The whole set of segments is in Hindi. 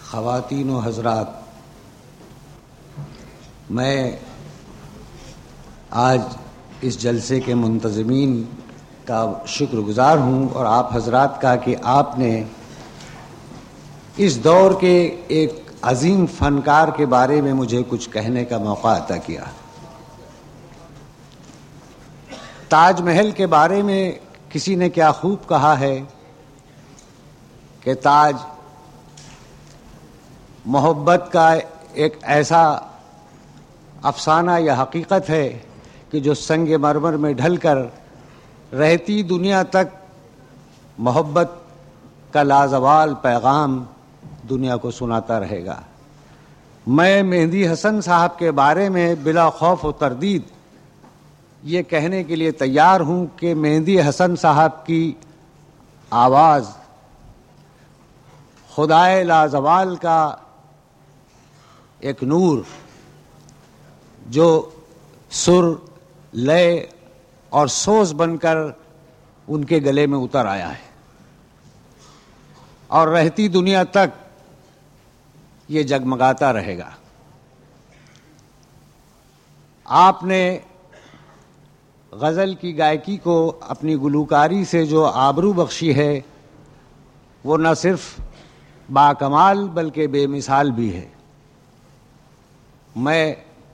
ख़वातीन व हज़रात, मैं आज इस जलसे के मुंतज़मीन का शुक्रगुज़ार हूँ और आप हज़रात का कि आपने इस दौर के एक अजीम फ़नकार के बारे में मुझे कुछ कहने का मौका अता किया। ताजमहल के बारे में किसी ने क्या खूब कहा है कि ताज मोहब्बत का एक ऐसा अफसाना या हकीकत है कि जो संग मरमर में ढलकर रहती दुनिया तक मोहब्बत का लाजवाल पैगाम दुनिया को सुनाता रहेगा। मैं मेहंदी हसन साहब के बारे में बिला खौफ व तरदीद ये कहने के लिए तैयार हूँ कि मेहंदी हसन साहब की आवाज़ खुदाए लाजवाल का एक नूर जो सुर, लय और सोज बनकर उनके गले में उतर आया है और रहती दुनिया तक ये जगमगाता रहेगा। आपने गज़ल की गायकी को अपनी गुलूकारी से जो आबरू बख्शी है वो न सिर्फ बाकमाल बल्कि बेमिसाल भी है। मैं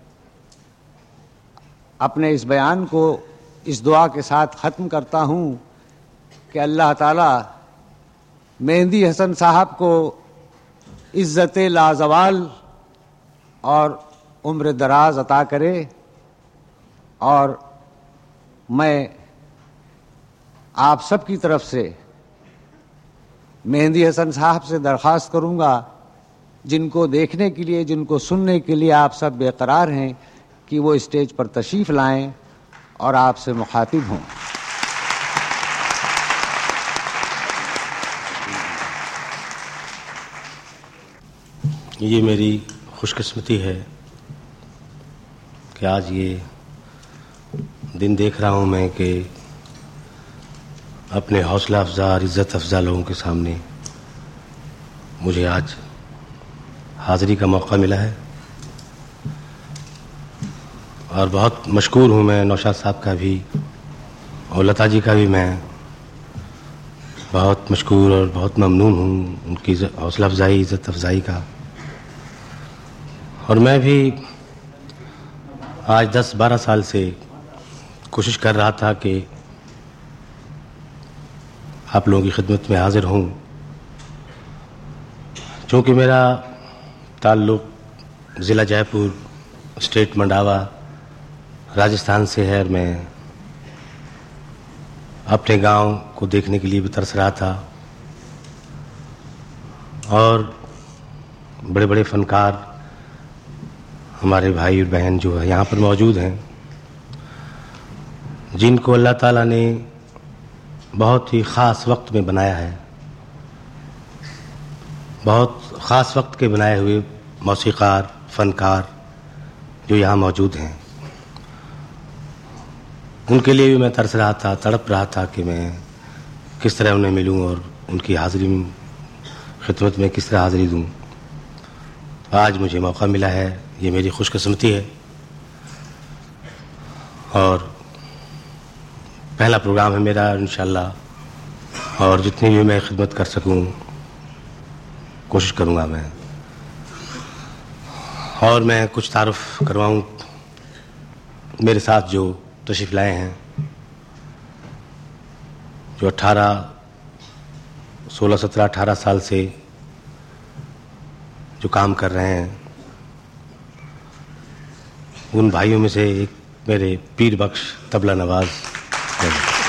अपने इस बयान को इस दुआ के साथ ख़त्म करता हूँ कि अल्लाह ताला मेहंदी हसन साहब को इज़्ज़त लाजवाल और उम्र दराज अता करे। और मैं आप सब की तरफ से मेहंदी हसन साहब से दरख्वास्त करूँगा, जिनको देखने के लिए, जिनको सुनने के लिए आप सब बेकरार हैं, कि वो स्टेज पर तशरीफ़ लाएं और आपसे मुखातिब हों। ये मेरी खुशकिस्मती है कि आज ये दिन देख रहा हूँ मैं कि अपने हौसला अफ़ज़ा और इज़्ज़त अफ़ज़ा लोगों के सामने मुझे आज हाज़िरी का मौका मिला है। और बहुत मशकूर हूँ मैं नौशाद साहब का भी और लता जी का भी मैं बहुत मशकूर और बहुत ममनून हूँ उनकी हौसला अफ़ज़ाई, इज़्ज़त अफ़ज़ाई का। और मैं भी आज 10-12 साल से कोशिश कर रहा था कि आप लोगों की खिदमत में हाज़िर हूँ। चूँकि मेरा ताल्लुक़ ज़िला जयपुर, स्टेट मंडावा, राजस्थान से है और मैं अपने गांव को देखने के लिए भी तरस रहा था। और बड़े बड़े फ़नकार हमारे भाई और बहन जो है यहाँ पर मौजूद हैं, जिनको अल्लाह ताला ने बहुत ही ख़ास वक्त में बनाया है, बहुत ख़ास वक्त के बनाए हुए मौसीक़ार, फ़नकार जो यहाँ मौजूद हैं, उनके लिए भी मैं तरस रहा था, तड़प रहा था कि मैं किस तरह उन्हें मिलूं और उनकी हाज़िरी में, खिदमत में किस तरह हाज़िरी दूं। आज मुझे मौका मिला है, ये मेरी खुशकिस्मती है। और पहला प्रोग्राम है मेरा इंशाअल्लाह, और जितनी भी मैं खिदमत कर सकूं कोशिश करूंगा मैं। और मैं कुछ तारुफ करवाऊं मेरे साथ जो तशरीफ़ लाए हैं, जो 16-17-18 साल से जो काम कर रहे हैं, उन भाइयों में से एक मेरे पीर बख्श तबला नवाज हैं।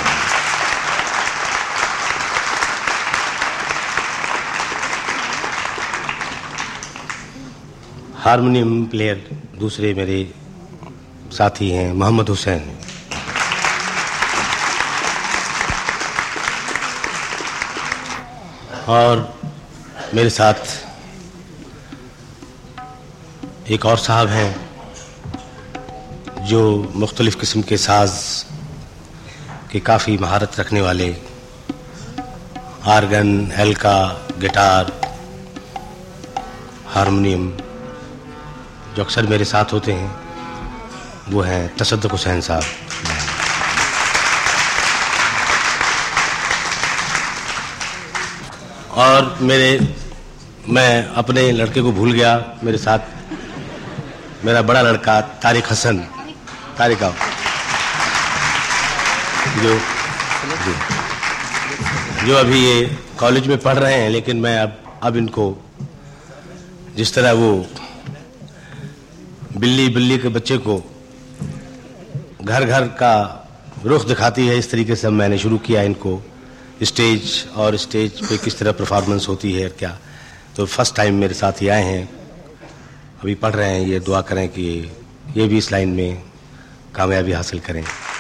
हारमोनियम प्लेयर दूसरे मेरे साथी हैं मोहम्मद हुसैन। और मेरे साथ एक और साहब हैं जो मुख्तलिफ़ किस्म के साज़ की काफ़ी महारत रखने वाले, आर्गन, एल्का, गिटार हारमोनियम जो अक्सर मेरे साथ होते हैं वो हैं तसद्दुक़ हुसैन साहब। और मैं अपने लड़के को भूल गया, मेरे साथ मेरा बड़ा लड़का तारिक हसन, तारिक आओ, जो अभी ये कॉलेज में पढ़ रहे हैं, लेकिन मैं अब इनको जिस तरह वो बिल्ली के बच्चे को घर घर का रुख दिखाती है, इस तरीके से मैंने शुरू किया इनको स्टेज पे किस तरह परफॉर्मेंस होती है क्या। तो फर्स्ट टाइम मेरे साथ ये आए हैं, अभी पढ़ रहे हैं। ये दुआ करें कि ये भी इस लाइन में कामयाबी हासिल करें।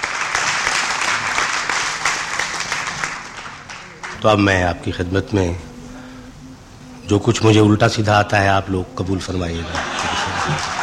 तो अब मैं आपकी खिदमत में जो कुछ मुझे उल्टा सीधा आता है आप लोग कबूल फरमाइएगा।